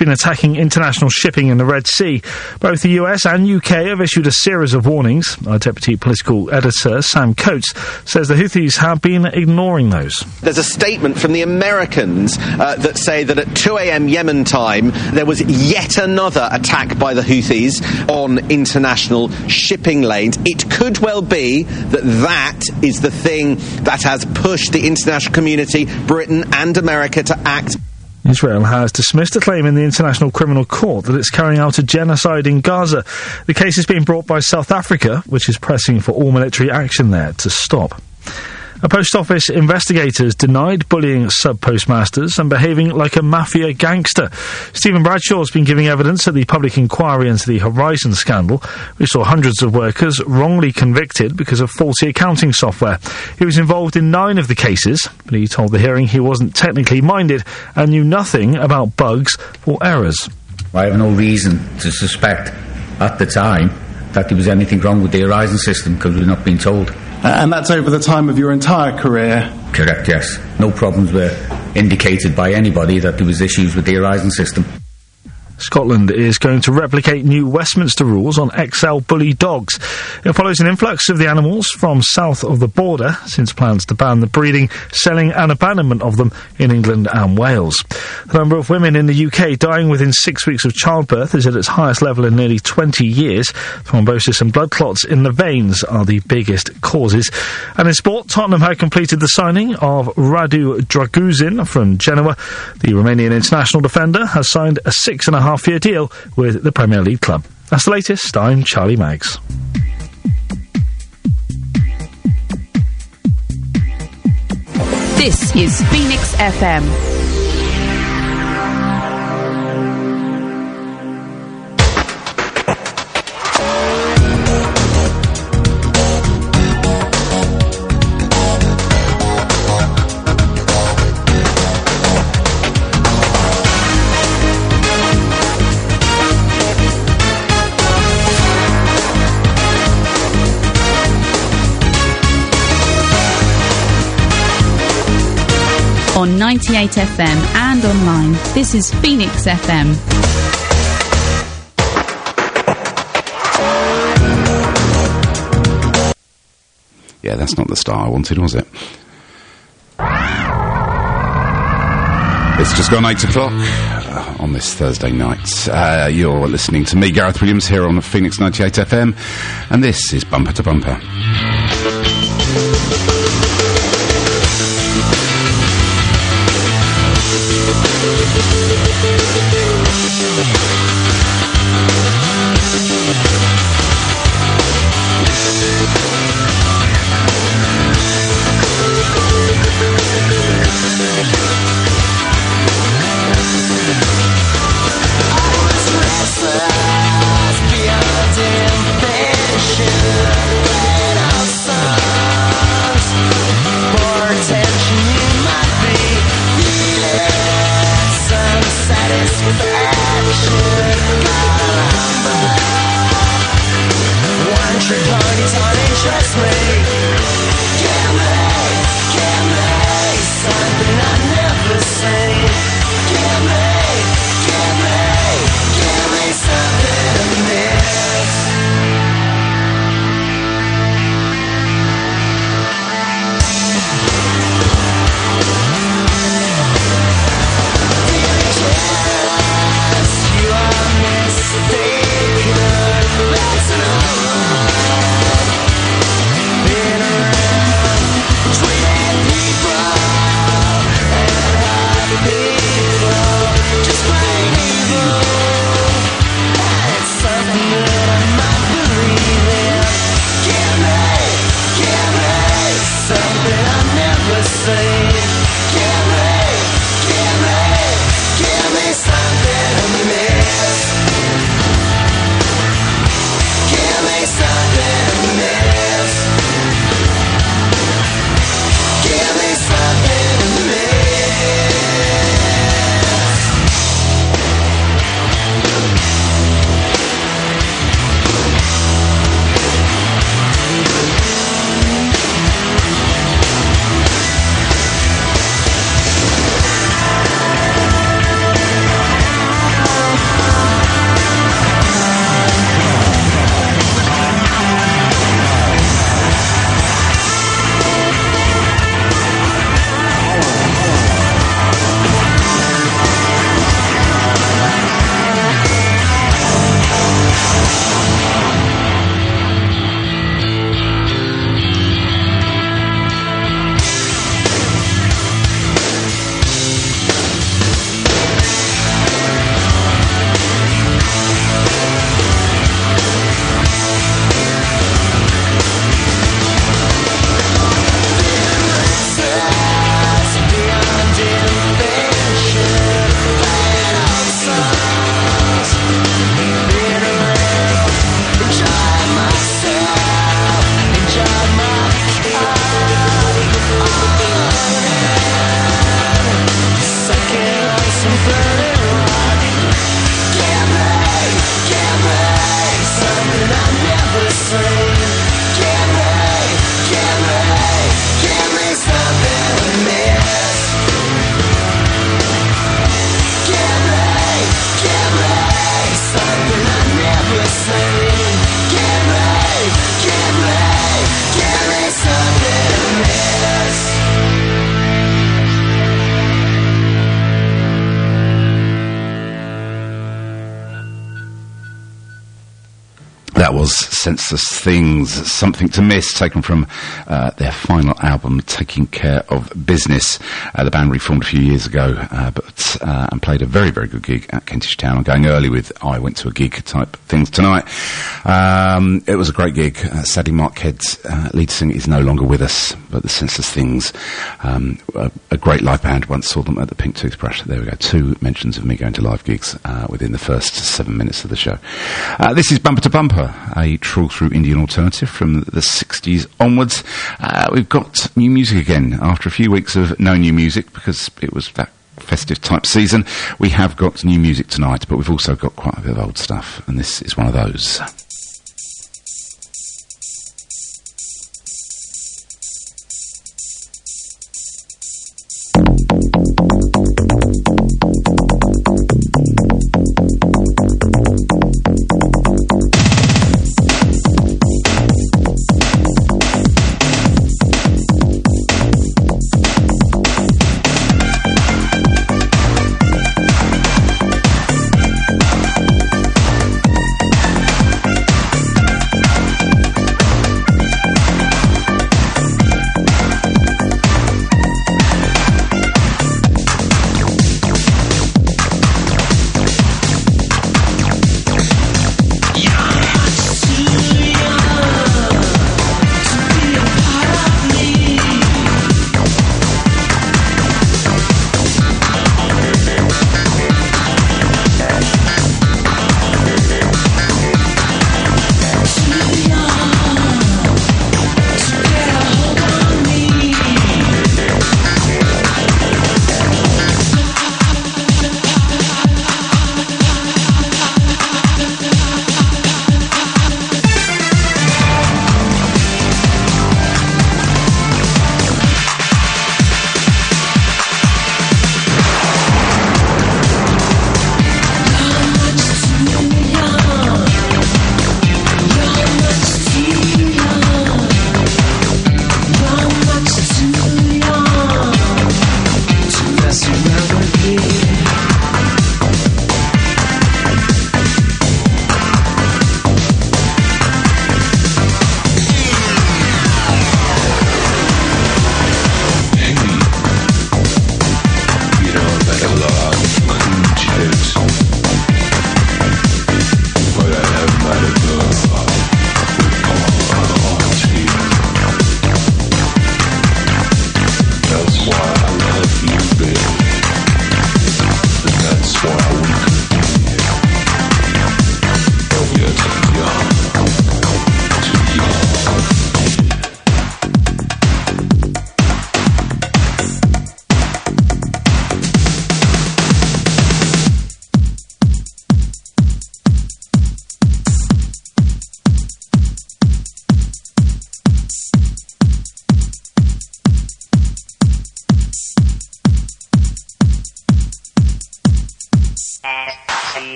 been attacking international shipping in the Red Sea. Both the US and UK have issued a series of warnings. Our deputy political editor, Sam Coates, says the Houthis have been ignoring those. There's a statement from the Americans that say that at 2 a.m. Yemen time, there was yet another attack by the Houthis on international shipping lanes. It could well be that that is the thing that has pushed the international community, Britain and America, to act. Israel has dismissed a claim in the International Criminal Court that it's carrying out a genocide in Gaza. The case is being brought by South Africa, which is pressing for all military action there to stop. A post office investigator has denied bullying sub-postmasters and behaving like a mafia gangster. Stephen Bradshaw has been giving evidence at the public inquiry into the Horizon scandal, which saw hundreds of workers wrongly convicted because of faulty accounting software. He was involved in 9 of the cases, but he told the hearing he wasn't technically minded and knew nothing about bugs or errors. I have no reason to suspect at the time that there was anything wrong with the Horizon system because we've not been told. And that's over the time of your entire career? Correct, yes. No problems were indicated by anybody that there was issues with the Horizon system. Scotland is going to replicate new Westminster rules on XL bully dogs. It follows an influx of the animals from south of the border, since plans to ban the breeding, selling and abandonment of them in England and Wales. The number of women in the UK dying within 6 weeks of childbirth is at its highest level in nearly 20 years. Thrombosis and blood clots in the veins are the biggest causes. And in sport, Tottenham have completed the signing of Radu Draguzin from Genoa. The Romanian international defender has signed a 6.5-year deal with the Premier League club. That's the latest. I'm Charlie Maggs. This is Phoenix FM. On 98 FM and online, this is Phoenix FM. Yeah, that's not the star I wanted, was it? It's just gone 8 o'clock on this Thursday night. You're listening to me, Gareth Williams, here on Phoenix 98 FM, and this is Bumper to Bumper. Beyond ambition, right outside. That was Senseless Things, Something to Miss, taken from their final album, Taking Care of Business. The band reformed a few years ago, and played a very, very good gig at Kentish Town. I'm going early with I went to a gig type things tonight. It was a great gig. Sadly, Mark Head's lead singer is no longer with us, but the Senseless Things, a great live band. Once saw them at the Pink Toothbrush. There we go. 2 mentions of me going to live gigs within the first 7 minutes of the show. This is Bumper to Bumper, a trawl through Indian alternative from the 60s onwards. We've got new music again after a few weeks of no new music because it was that festive type season. We have got new music tonight, but we've also got quite a bit of old stuff, and this is one of those.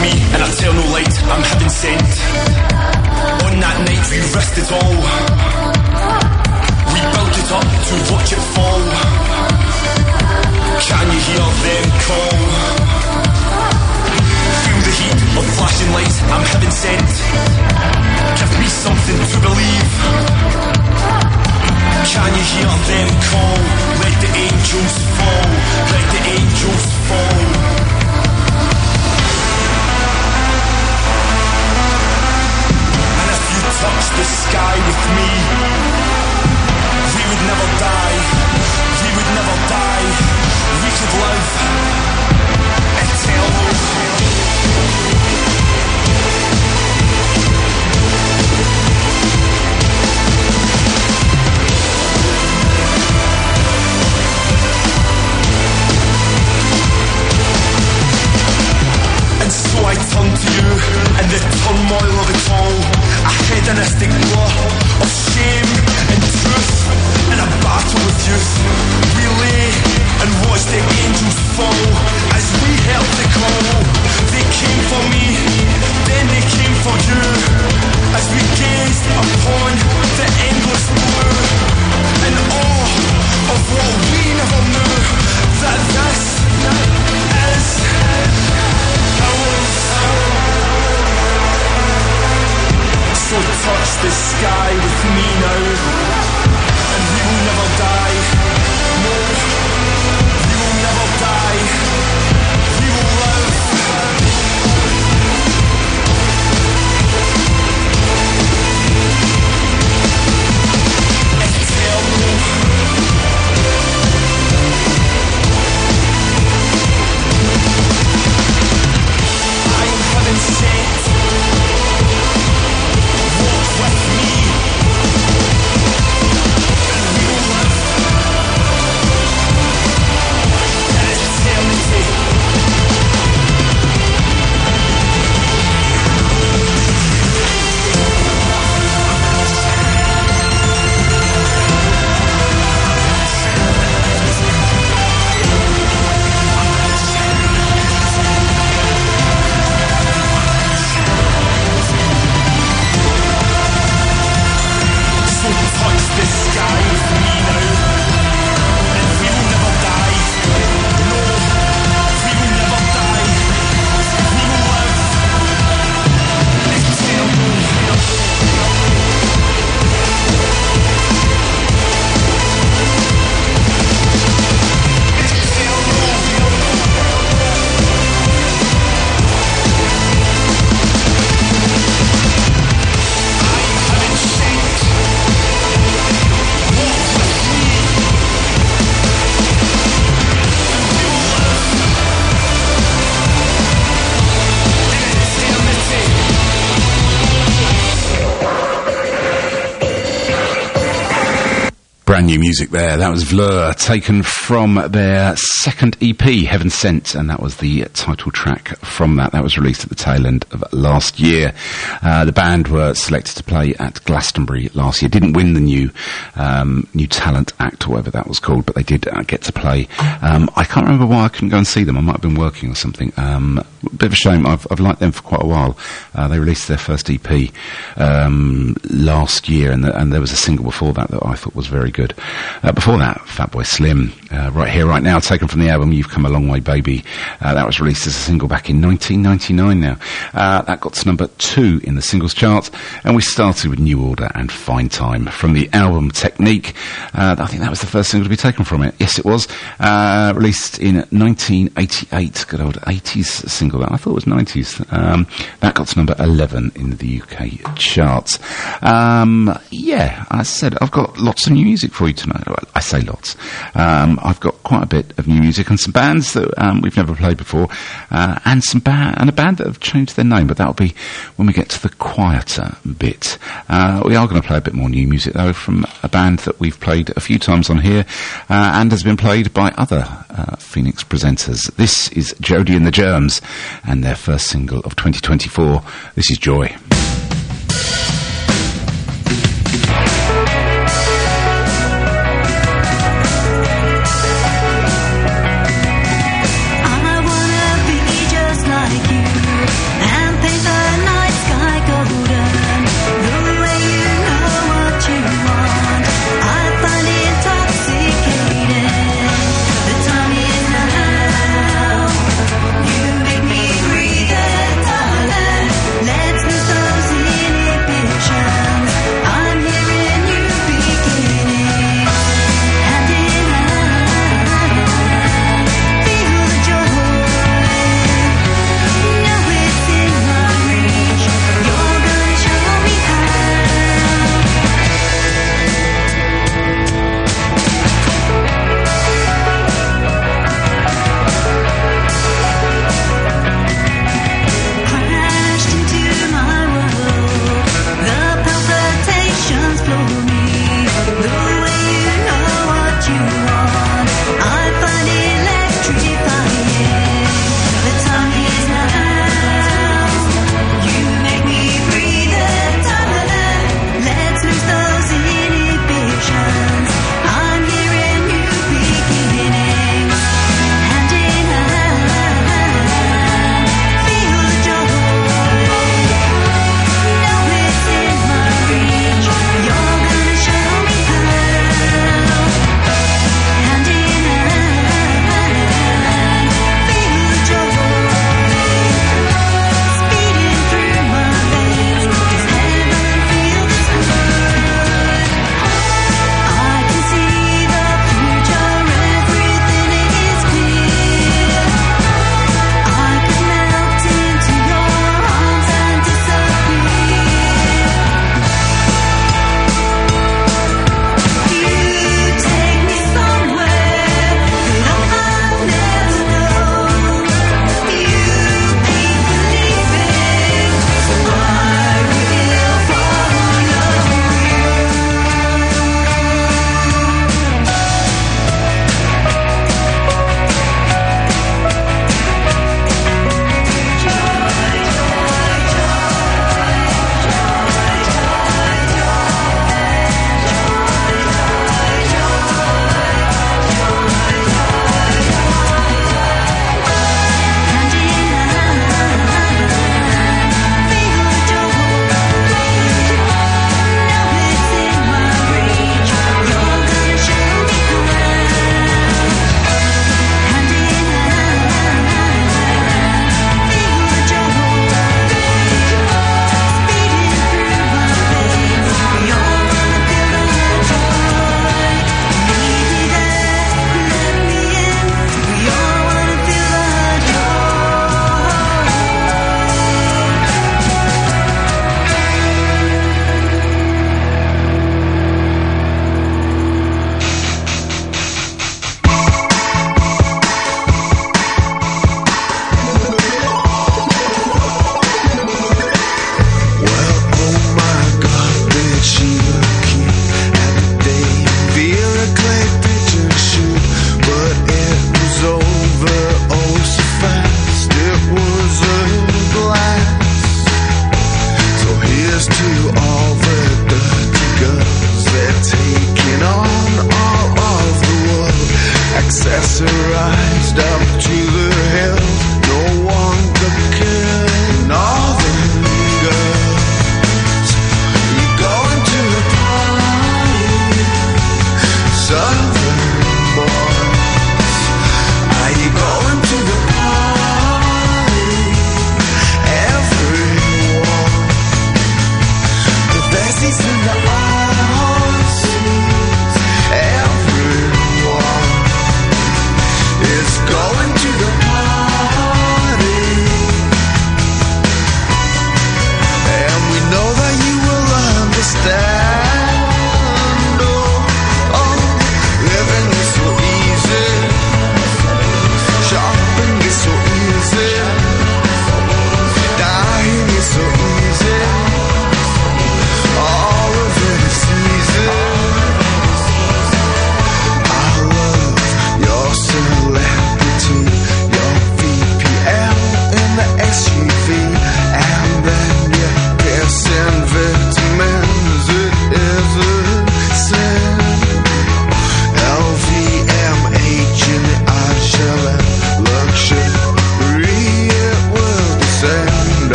me an eternal light I'm heaven sent. On that night we risked it all. We built it up to watch it fall. Can you hear them call? Feel the heat of flashing lights I'm heaven sent. Give me something to believe. Can you hear them call? Let the angels fall. Let the angels fall. And if you touch the sky with me, we would never die. We would never die. We could live eternal. So I turn to you in the turmoil of it all. A hedonistic blur of shame and truth. In a battle with youth, we lay and watch the angels fall. As we heard the call, they came for me, then they came for you. As we gazed upon the endless blue, in awe of what we never knew, that this is so touch the sky with me now, and we will never die. No, we will never die. We will live. Eternal. I'm heaven sent. Walk with me. We will live in eternity. Touch the sky with me now, and we will never die. No, we will never die. We will live eternal. Brand new music there. That was Vlur, taken from their second EP, Heaven Sent, and that was the title track from that. That was released at the tail end of last year. The band were selected to play at Glastonbury last year. Didn't win the new talent act, or whatever that was called, but they did get to play. I can't remember why I couldn't go and see them. I might have been working or something. A bit of a shame. I've liked them for quite a while. They released their first EP last year, and there was a single before that I thought was very good. Before that, Fatboy Slim, Right Here, Right Now, taken from the album You've Come a Long Way, Baby. That was released as a single back in 1999 now. That got to number 2 in the singles chart, and we started with New Order and Fine Time from the album Technique. I think that was the first single to be taken from it. Yes, it was. Released in 1988, good old 80s single. I thought it was 90s. That got to number 11 in the UK charts. Yeah, I said I've got lots of new music for you tonight. Well, I say lots. I've got quite a bit of new music and some bands that we've never played before, and a band that have changed their name, but that'll be when we get to the quieter bit. We are going to play a bit more new music though from a band that we've played a few times on here, and has been played by other Phoenix presenters. This is Jody and the Germs and their first single of 2024. This is Joy.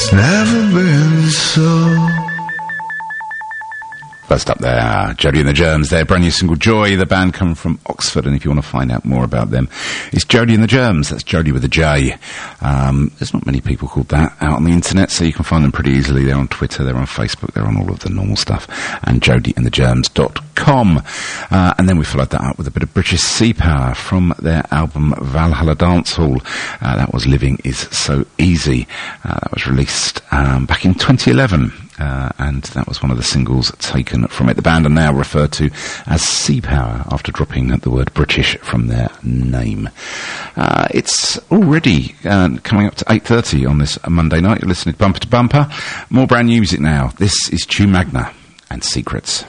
It's never been so. First up there, Jody and the Germs, their brand new single Joy. The band come from Oxford, and if you want to find out more about them, it's Jody and the Germs. That's Jody with a J. There's not many people called that out on the internet, so you can find them pretty easily. They're on Twitter, they're on Facebook, they're on all of the normal stuff, and jodyandthegerms.com. And then we followed that up with a bit of British Sea Power from their album Valhalla Dance Hall. That was Living Is So Easy. That was released back in 2011. And that was one of the singles taken from it. The band are now referred to as Sea Power after dropping the word British from their name. It's already coming up to 8:30 on this Monday night. You're listening to Bumper to Bumper. More brand new music now. This is Tu Magna and Secrets.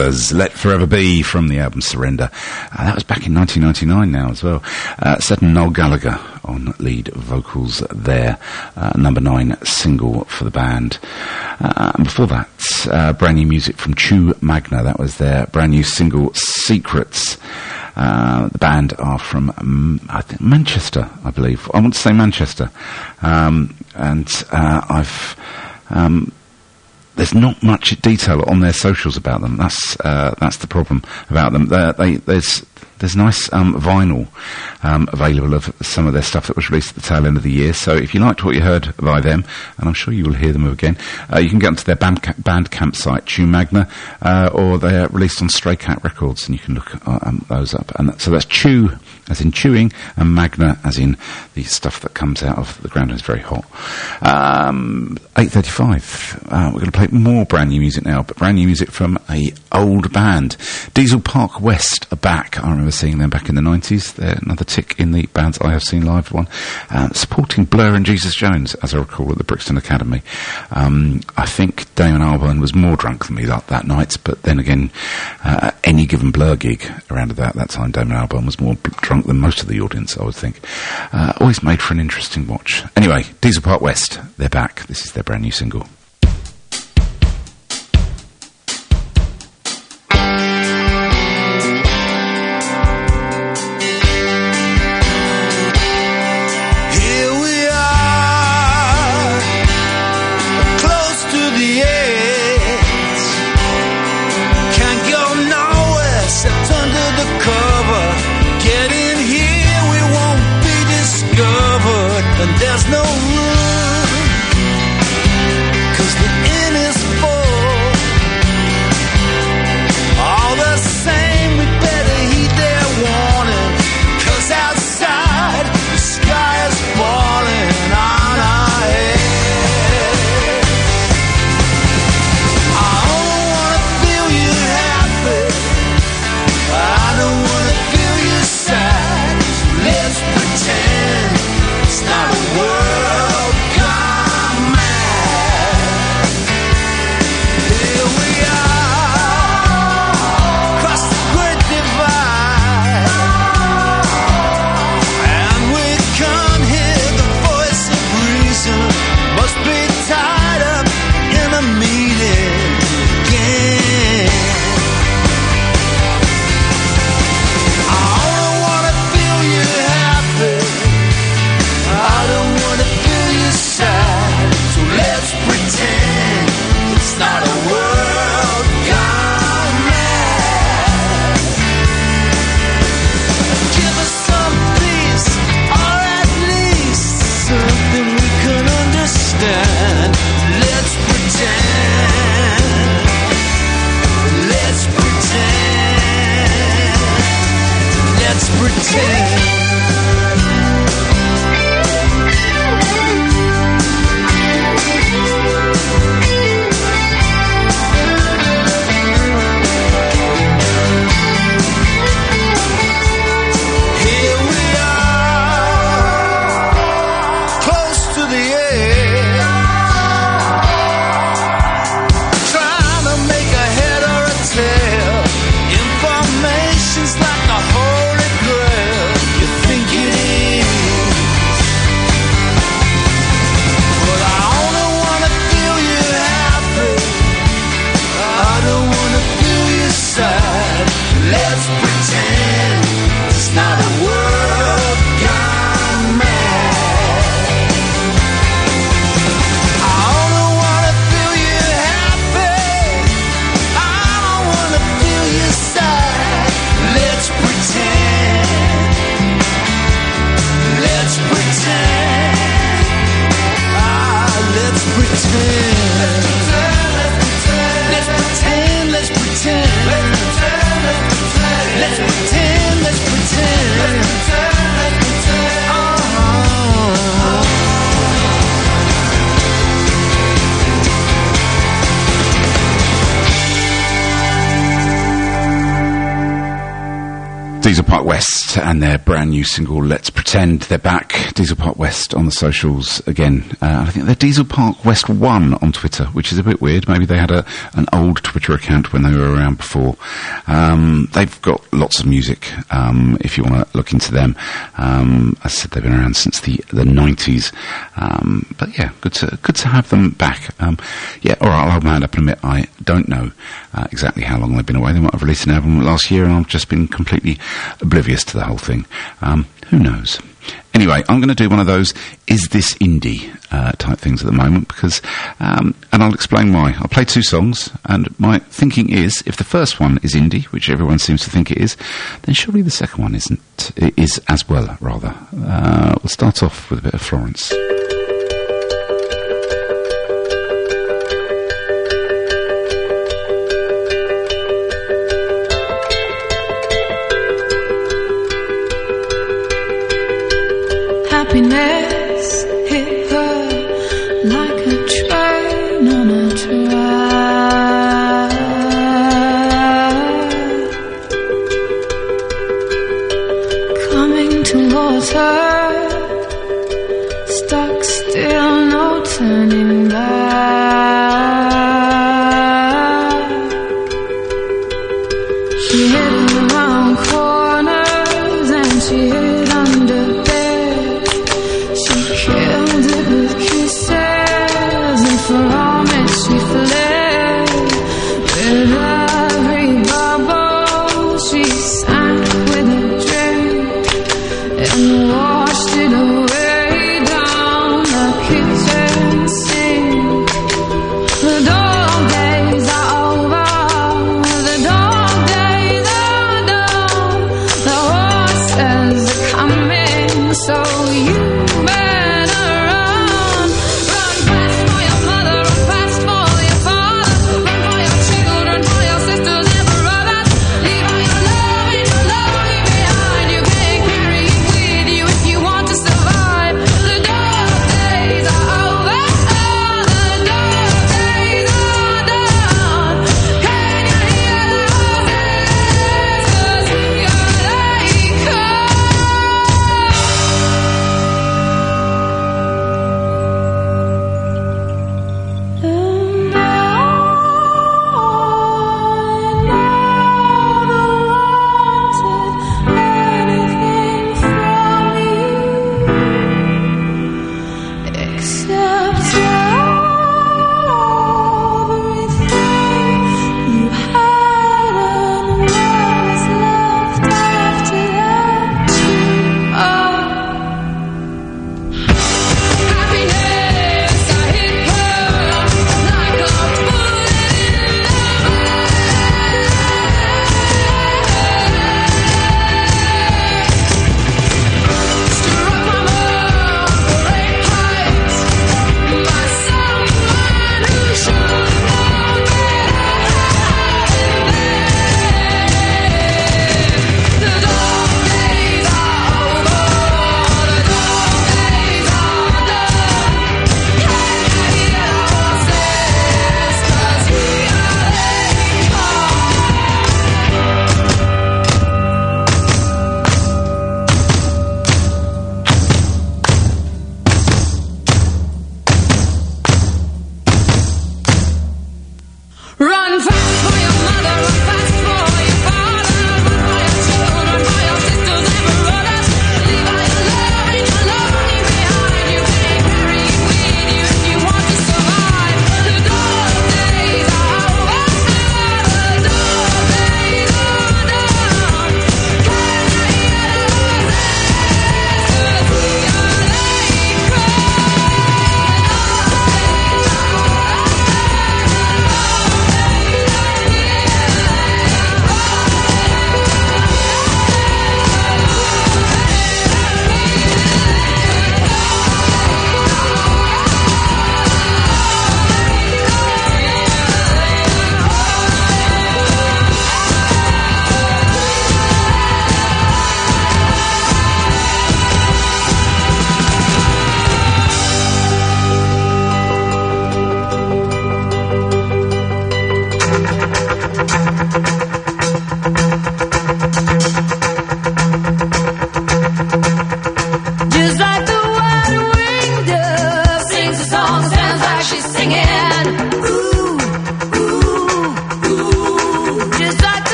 Brothers, Let Forever Be, from the album Surrender. That was back in 1999 now as well. Seth and Noel Gallagher on lead vocals there. Number 9 single for the band. And before that, brand new music from Chew Magna. That was their brand new single, Secrets. The band are from, I think, Manchester, I believe. I want to say Manchester. There's not much detail on their socials about them. That's the problem about them. There's nice vinyl available of some of their stuff that was released at the tail end of the year. So if you liked what you heard by them, and I'm sure you will hear them again, you can get onto their Bandcamp site, Chew Magna, or they're released on Stray Cat Records, and you can look those up. And so that's Chew, as in chewing, and Magna, as in the stuff that comes out of the ground and is very hot. 8:35. We're going to play more brand new music now, but brand new music from a old band. Diesel Park West are back. I remember seeing them back in the 90s. They're another tick in the bands I have seen live one. Supporting Blur and Jesus Jones, as I recall, at the Brixton Academy. I think Damon Albarn was more drunk than me that night, but then again, any given Blur gig around about that time, Damon Albarn was more drunk than most of the audience, I would think. Always made for an interesting watch. Anyway, Diesel Park West, they're back. This is their brand new single. There's no room, 'cause the inn is full. All the same, we better heed their warning, 'cause outside the sky is falling on our head. I don't wanna feel you happy, I don't wanna feel you sad, so let's pretend it's not a world gone mad. Here we are, across the great divide, and we can't hear the voice of reason. Must be tied up in a meeting again. I don't wanna feel you happy, I don't wanna feel you sad, so let's pretend it's not a world gone mad. Give us some peace, or at least something we can understand. Let's pretend, let's pretend, let's pretend. Let's pretend it's not a world gone mad. I don't wanna feel you happy, I don't wanna feel you sad. Let's pretend, let's pretend, let's pretend, let's pretend, let's pretend. Let's pretend, let's pretend, let's pretend, let's pretend. Diesel Park West and their brand new single Let's Pretend. They're back. Diesel Park West on the socials again. I think they're Diesel Park West 1 on Twitter, which is a bit weird. Maybe they had an old Twitter account when they were around before. They've got lots of music, if you want to look into them. As I said, they've been around since the 90s. But yeah, good to have them back. Yeah, alright, I'll hold my hand up and admit I don't know exactly how long they've been away. They might have released an album last year and I've just been completely oblivious to the whole thing. Who knows? Anyway, I'm going to do one of those is this indie type things at the moment because, and I'll explain why. I'll play two songs and my thinking is if the first one is indie, which everyone seems to think it is, then surely the second one is as well, rather. We'll start off with a bit of Florence. Happiness hit her like a train on a track, coming towards her, stuck still, no turning back. She hid around corners and she hid under killed it with kisses, and for homage she fled. With every bubble she sank with a drink and washed it away down the kitchen sink.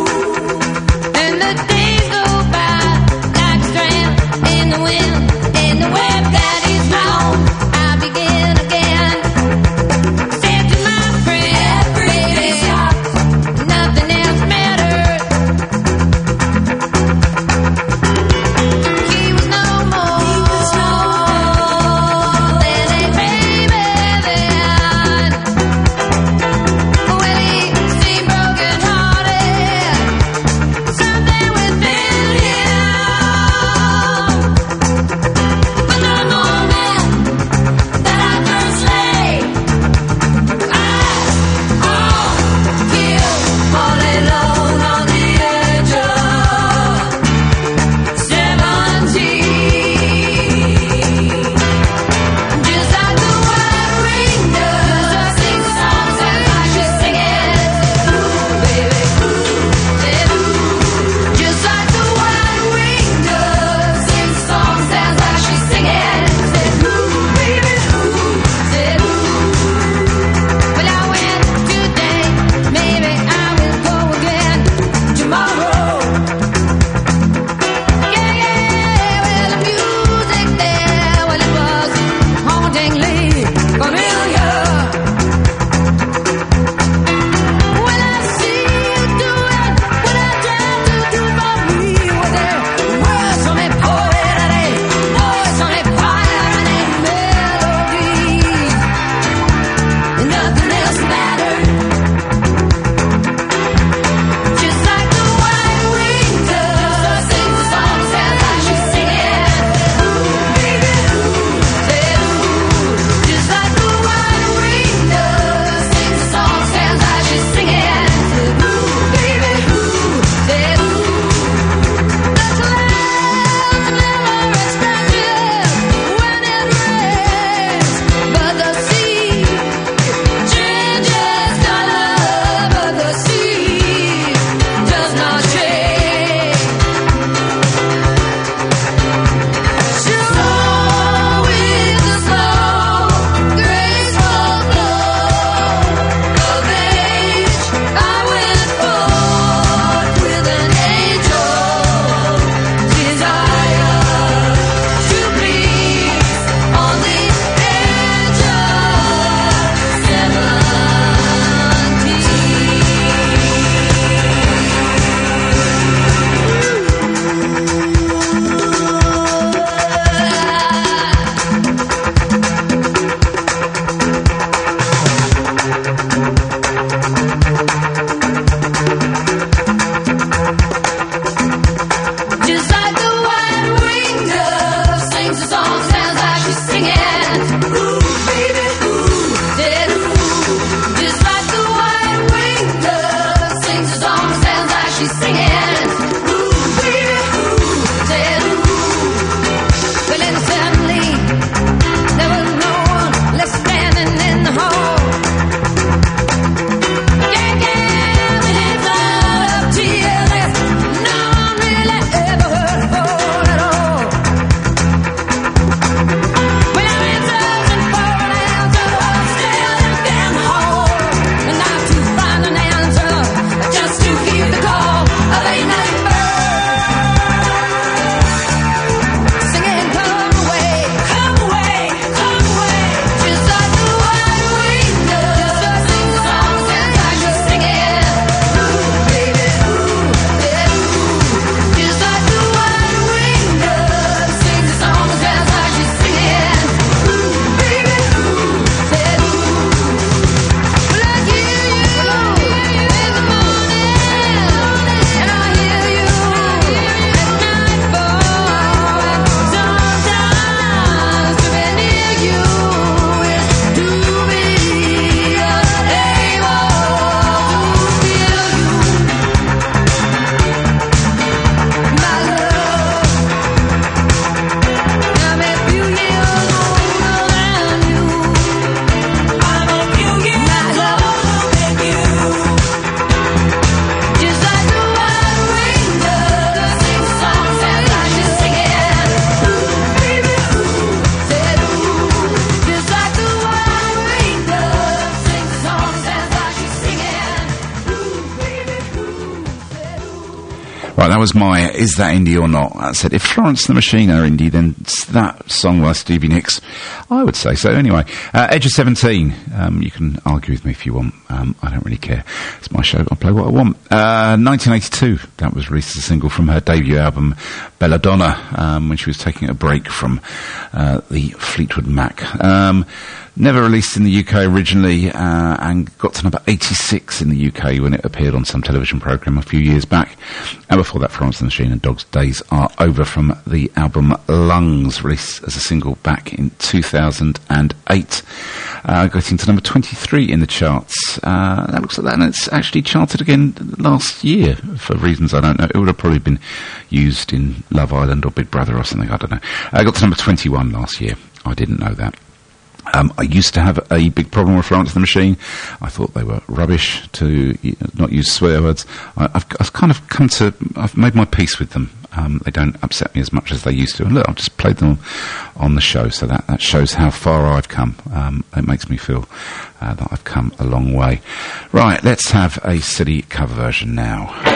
And the days go by like a strand in the wind, in the web that is wrong. I begin again. Said to my friend, baby, nothing else matters. He was no more than a baby then. Well, he seemed broken hearted. Something within him was no Right, that was my Is That Indie or Not? I said, if Florence and the Machine are indie, then that song by Stevie Nicks, I would say so. Anyway, Edge of 17. You can argue with me if you want. I don't really care. It's my show. I'll play what I want. 1982. That was released as a single from her debut album, Belladonna, when she was taking a break from the Fleetwood Mac. Never released in the UK originally, and got to number 86 in the UK when it appeared on some television programme a few years back. And before that, Florence and the Machine and Dogs' Days Are Over from the album Lungs, released as a single back in 2008. Getting to number 23 in the charts. That looks like that, and it's actually charted again last year for reasons I don't know. It would have probably been used in Love Island or Big Brother or something, I don't know. Got to number 21 last year. I didn't know that. I used to have a big problem with Florence and the Machine. I thought they were rubbish, to not use swear words. I've kind of I've made my peace with them. They don't upset me as much as they used to. And look, I've just played them on the show, so that shows how far I've come. It makes me feel that I've come a long way. Right, let's have a silly cover version now.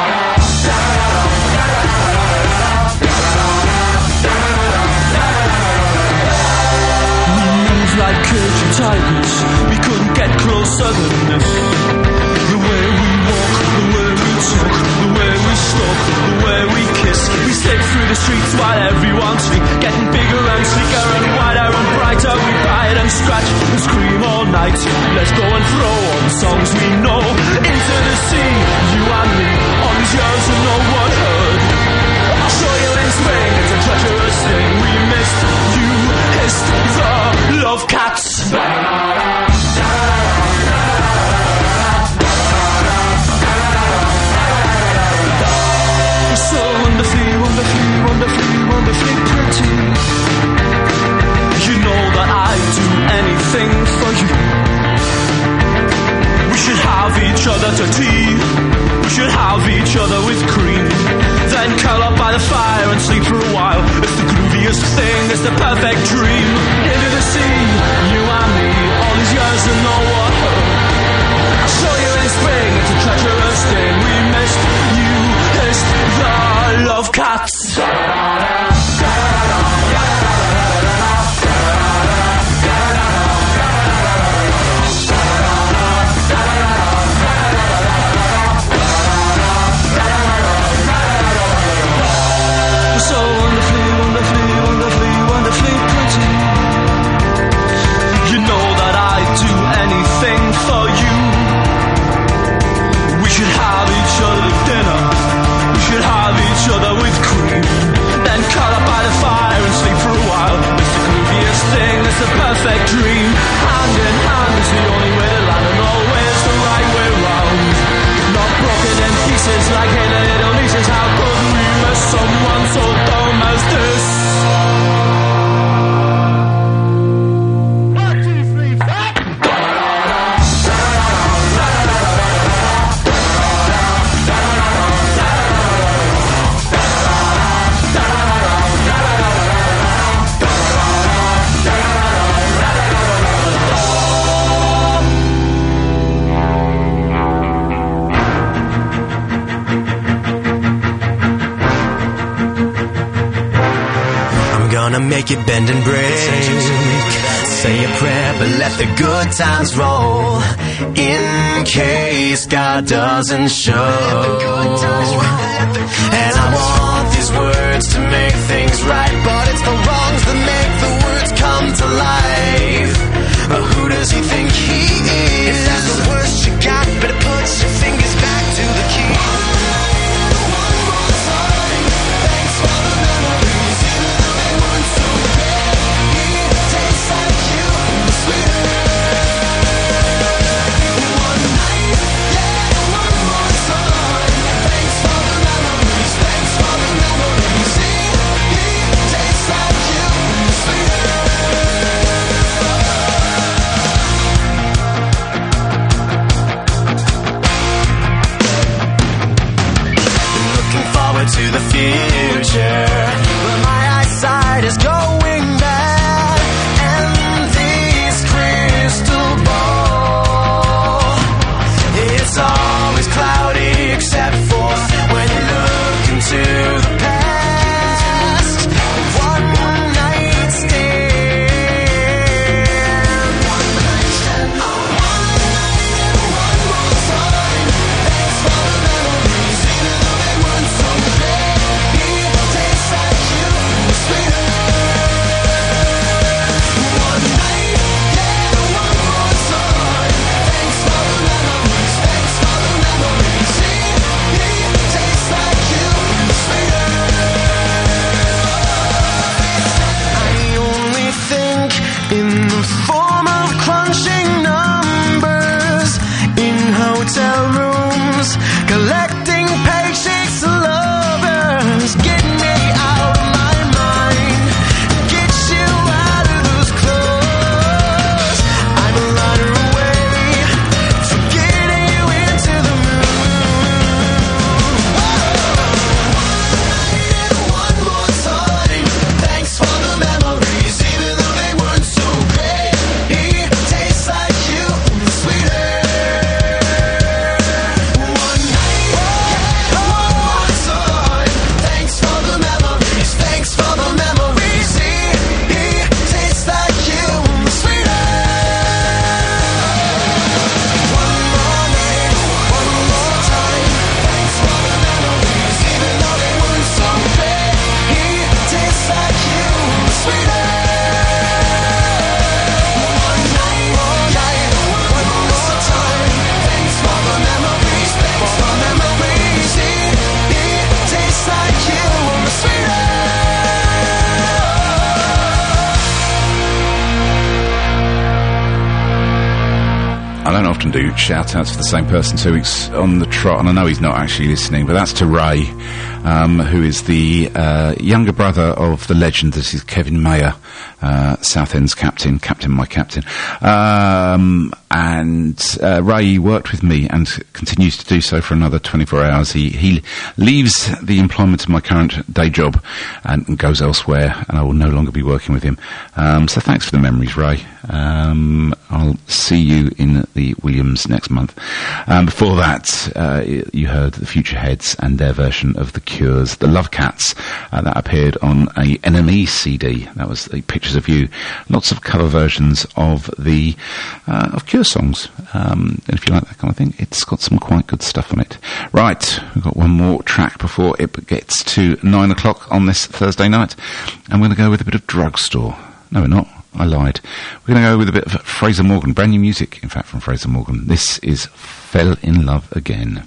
Like caged tigers, we couldn't get closer than this. The way we walk, the way we talk, the way we stalk, the way we kiss. We slip through the streets while everyone's sleep, getting bigger and sleeker and wider and brighter. We bite and scratch and scream all night. Let's go and throw on songs we know into the sea. You and me, all these years and no one heard. I'll show you in spring, it's a treacherous thing. We missed you, hissed the love cats. So wonderfully, wonderfully, wonderfully, wonderfully pretty. You know that I'd do anything for you. We should have each other to tea. We should have each other with cream. Then curl up by the fire and sleep for a while. It's the grooviest thing, it's the perfect dream. Into the sea, you and me, all these years and no one heard. I'll show you in spring, it's a treacherous thing. We missed you, it's the love cats. So wonderfully, wonderfully, wonderfully, wonderfully pretty. You know that I'd do anything for you. We should have each other to dinner. We should have each other with cream. Then curl up by the fire and sleep for a while. It's the grooviest thing, it's the perfect dream. Hand in hand is the only way to land, and always the right way round. Not broken in pieces like hated little nieces. How could we miss someone so dumb as this? 1, 2, 3, 4. Gonna make it bend and break. Say a prayer, but let the good times roll. In case God doesn't show. And I want these words to make things right, but it's the wrongs that make the words come to life. But who does he think he is? If that's the worst you got, better put your fingers back to the key. To the future, but my eyesight is going bad, and this crystal ball, it's always cloudy except for when you look to the past. One night stand. One night stand. One night and one more time. Thanks for the memories, even though they weren't so great. It tastes like you, sweeter. One night and one more time. Thanks for the memories, thanks for the memories. It tastes like you, sweeter. I only think in the form of crunching numbers in hotel rooms, collecting paychecks to lovers. Get me out of my mind, get you out of those clothes. I'm a lighter away from getting you into the moon. One more time. Thanks for the memories, even though they weren't so great. It tastes like you, sweeter. One night, one more time. Thanks for the memories, thanks for the memories. It tastes like you, sweeter. One more night, one more time. Thanks for the memories, even though they weren't so great. It tastes like you, sweeter. One night, one more time. Thanks for the memories, thanks for memories. It tastes like you, sweeter. I don't often do shout-outs for the same person 2 weeks on the trot, and I know he's not actually listening, but that's to Ray, who is the younger brother of the legend. This is Kevin Mayer, Southend's captain, my captain. And Ray worked with me and continues to do so for another 24 hours. He leaves the employment of my current day job and goes elsewhere, and I will no longer be working with him. So thanks for the memories, Ray. I'll see you in the Williams next month. Before that, you heard the Future Heads and their version of The Cure's The Love Cats. That appeared on a NME CD. That was the Pictures of You. Lots of cover versions of the of Cure songs. And if you like that kind of thing, it's got some quite good stuff on it. Right, we've got one more track before it gets to 9 o'clock on this Thursday night. I'm going to go with a bit of Drugstore. No, we're not. I lied. We're going to go with a bit of Fraser Morgan. Brand new music, in fact, from Fraser Morgan. This is Fell in Love Again.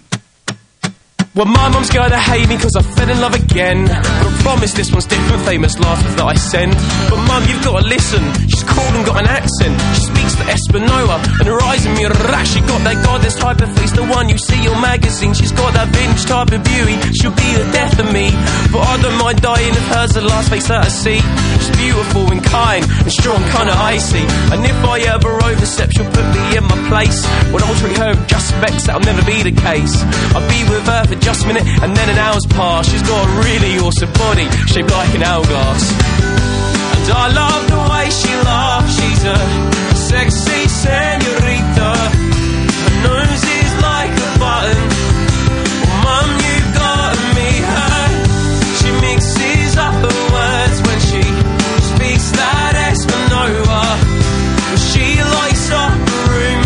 Well, my mum's gonna hate me cause I fell in love again. But I promise this one's different, famous laughter that I send. But mum, you've gotta listen, she's cool and got an accent. She speaks the Espanola and her eyes in me are rash. She got that goddess type of face, the one you see on magazine. She's got that vintage type of beauty, she'll be the death of me. But I don't mind dying if hers the last face that I see. She's beautiful and kind and strong, kinda icy. And if I ever overstep, she'll put me in my place. When I'll treat her with just respect, that'll never be the case. I'll be with her for just a minute and then an hour's past. She's got a really awesome body shaped like an hourglass. And I love the way she laughs. She's a sexy senorita. Her nose is like a button. Well, mum, you've got to meet her. She mixes up her words when she speaks that Espanola. And she lights up the room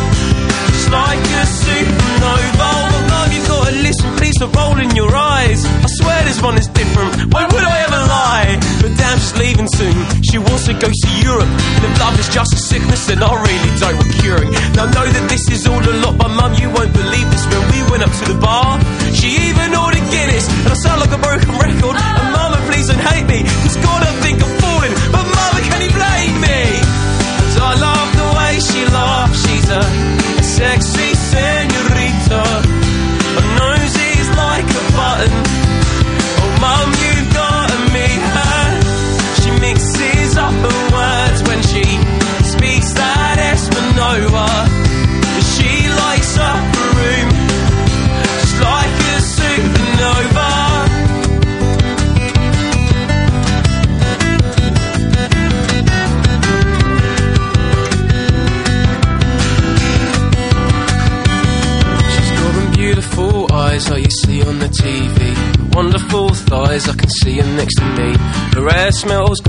just like a supernova. Listen, please stop rolling your eyes. I swear this one is different. Why would I ever lie? But damn, she's leaving soon. She wants to go to Europe. And if love is just a sickness, then I really don't want curing. Now I know that this is all a lot, but mum, you won't believe this. When we went up to the bar, she even ordered Guinness. And I sound like a broken record. And mama, please don't hate me, cause God, I think I'm falling. But mama, can you blame me? Cause I love the way she laughs. She's a sexy senorita. Her nose is like a button. Oh, mum, you've got to meet her. She mixes up her words when she speaks that Espanola. She lights up the room just like eyes, I can see him next to me. Her hair smells